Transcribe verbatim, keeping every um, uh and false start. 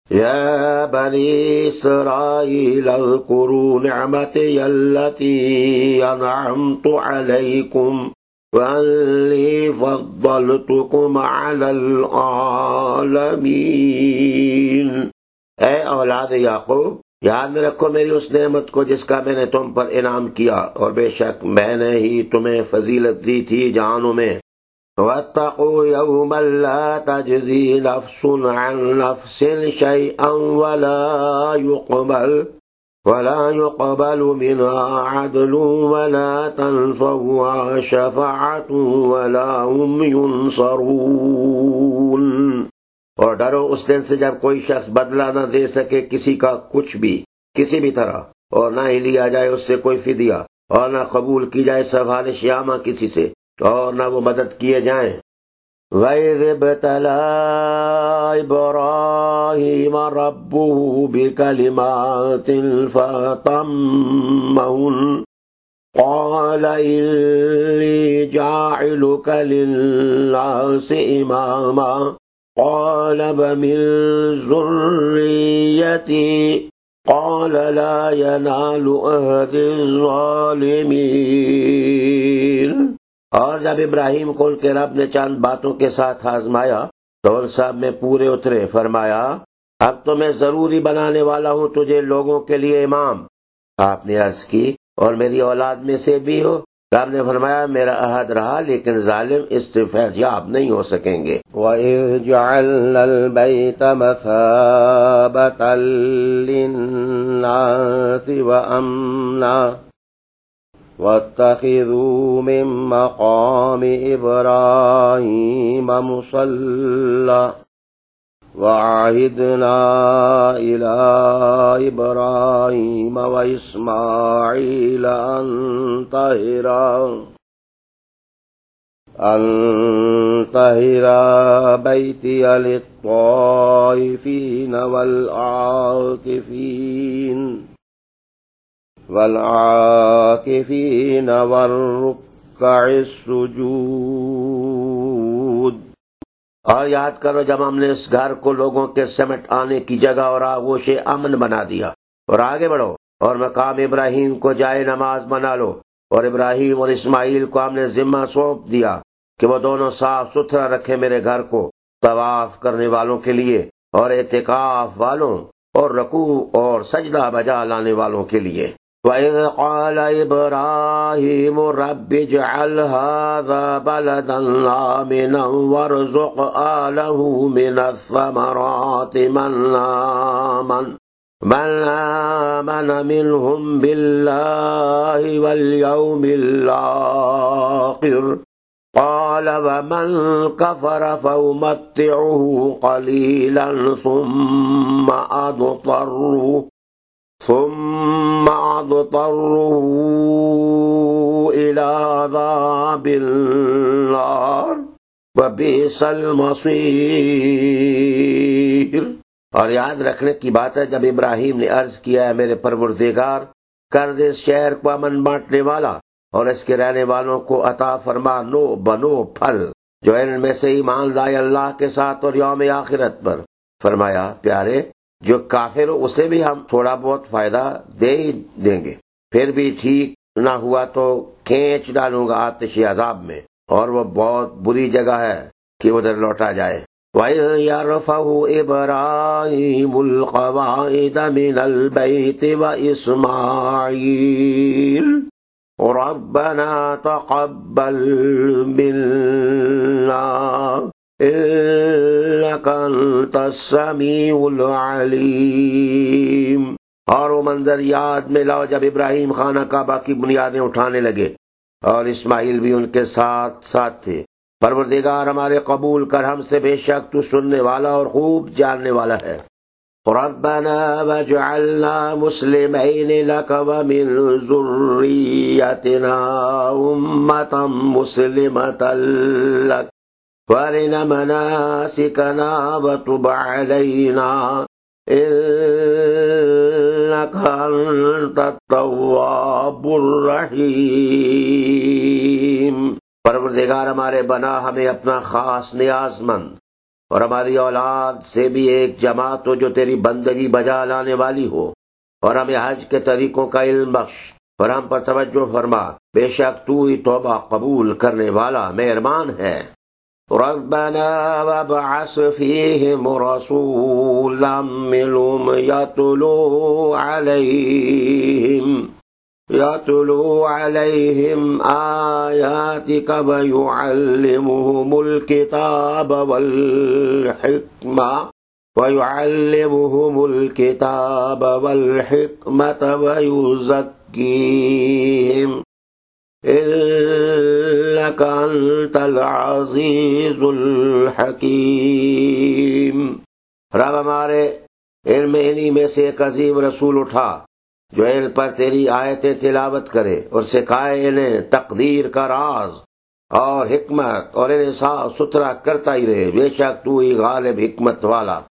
یا بنی اسرائیل اذکروا نعمتی التی انعمت علیکم وانی فضلتکم علی العالمین۔ اے اولاد یعقوب، یاد میں رکھو میری اس نعمت کو جس کا میں نے تم پر انعام کیا، اور بے شک میں نے ہی تمہیں فضیلت دی تھی جہانوں میں۔ وَاتَّقُوا يَوْمًا لَا تَجْزِي نَفْسٌ عَن نَفْسٍ شَيْئًا وَلَا يُقْبَلُ وَلَا يُقْبَلُ مِنْهَا عَدْلٌ وَلَا تَنفَعُهَا شَفَاعَةٌ وَلَا هُمْ يُنصَرُونَ۔ اور ڈرو اس دن سے جب کوئی شخص بدلہ نہ دے سکے کسی کا کچھ بھی کسی بھی طرح، اور نہ ہی لیا جائے اس سے کوئی فدیہ، اور نہ قبول کی جائے سفارش یامہ کسی سے، اور نہ وہ مدد کیے جائیں۔ وَإِذِ ابْتَلَىٰ إِبْرَاهِيمَ رَبُّهُ بِكَلِمَاتٍ فَأَتَمَّهُنَّ قَالَ إِنِّي جَاعِلُكَ لِلنَّاسِ إِمَامًا قال ومن ذريتي قال لا ينال عهد الظالمين۔ اور جب ابراہیم کو ان کے رب نے چند باتوں کے ساتھ آزمایا تو ان سب میں پورے اترے، فرمایا اب تو میں ضروری بنانے والا ہوں تجھے لوگوں کے لیے امام۔ آپ نے عرض کی اور میری اولاد میں سے بھی ہو؟ رب نے فرمایا میرا عہد رہا، لیکن ظالم اس سے فیض یاب نہیں ہو سکیں گے۔ وَإِذْ جَعَلْنَا الْبَيْتَ مَثَابَةً لِلنَّاسِ وَأَمْنًا وَاتَّخِذُوا مِن مَّقَامِ إِبْرَاهِيمَ مُصَلًّى وَعَهِدْنَا إِلَىٰ إِبْرَاهِيمَ وَإِسْمَاعِيلَ أَن طَهِّرَا أَن طَهِّرَا بَيْتِيَ لِلطَّائِفِينَ وَالْعَاكِفِينَ وَالْعَاكِفِينَ وَالرُّكَّعِ السُّجُودِ۔ اور یاد کرو جب ہم نے اس گھر کو لوگوں کے سمٹ آنے کی جگہ اور آغوش امن بنا دیا، اور آگے بڑھو اور مقام ابراہیم کو جائے نماز بنا لو، اور ابراہیم اور اسماعیل کو ہم نے ذمہ سونپ دیا کہ وہ دونوں صاف ستھرا رکھے میرے گھر کو طواف کرنے والوں کے لیے، اور اعتکاف والوں، اور رکوع اور سجدہ بجا لانے والوں کے لیے۔ وَإِذْ قَالَ إِبْرَاهِيمُ رَبِّ اجْعَلْ هَٰذَا بَلَدًا آمِنًا وَارْزُقْ أَهْلَهُ مِنَ الثَّمَرَاتِ مَنْ آمَنَ مَنْ آمَنَ مِنْهُمْ بِاللَّهِ وَالْيَوْمِ الْآخِرِ قَالَ وَمَنْ كَفَرَ فَأُمَتِّعُهُ قَلِيلًا ثُمَّ أَضْطَرُّهُ ثم أضطره إلى عذاب النار وبئس المصير۔ اور یاد رکھنے کی بات ہے جب ابراہیم نے عرض کیا ہے میرے پروردگار کر دے اس شہر کو امن بانٹنے والا اور اس کے رہنے والوں کو عطا فرما نو بنو پھل جو ان میں سے ایمان لائے اللہ کے ساتھ اور یوم آخرت پر۔ فرمایا پیارے جو کافر ہو اسے بھی ہم تھوڑا بہت فائدہ دے ہی دیں گے، پھر بھی ٹھیک نہ ہوا تو کھینچ ڈالوں گا آتش عذاب میں، اور وہ بہت بری جگہ ہے کہ ادھر لوٹا جائے۔ وَإِذْ يَرْفَعُ إِبْرَاهِيمُ الْقَوَاعِدَ مِنَ الْبَيْتِ وَإِسْمَاعِيلُ رَبَّنَا تَقَبَّلْ مِنَّا إِنَّكَ أَنتَ السَّمِيعُ الْعَلِيمُ۔ اور وہ منظر یاد میں لاؤ جب ابراہیم خانہ کعبہ کی بنیادیں اٹھانے لگے اور اسماعیل بھی ان کے ساتھ ساتھ تھے۔ پروردگار ہمارے قبول کر ہم سے، بے شک تو سننے والا اور خوب جاننے والا ہے۔ رَبَّنَا وَاجْعَلْنَا مُسْلِمَيْنِ لَكَ وَمِنْ ذُرِّيَّتِنَا أُمَّةً مُسْلِمَةً لَكَ وَأَرِنَا مَنَاسِكَنَا وَتُبْ عَلَيْنَا إِنَّكَ أَنْتَ التَّوَّابُ الرَّحِيمُ۔ پروردگار ہمارے بنا ہمیں اپنا خاص نیاز مند اور ہماری اولاد سے بھی ایک جماعت ہو جو تیری بندگی بجا لانے والی ہو، اور ہمیں حج کے طریقوں کا علم بخش، اور ہم پر توجہ فرما، بے شک تو ہی توبہ قبول کرنے والا مہربان ہے۔ ربنا وابعث فيهم رسولا منهم يتلو عليهم يتلو عليهم آياتك ويعلمهم الكتاب والحكمة ويعلمهم الكتاب والحكمة ويزكيهم إنك أنت العزيز الحكيم۔ رب ہمارے علم انہی میں سے ایک عظیم رسول اٹھا جو علم پر تیری آیتیں تلاوت کرے اور سکھائے انہیں تقدیر کا راز اور حکمت، اور انہیں صاف ستھرا کرتا ہی رہے، بے شک تو ہی غالب حکمت والا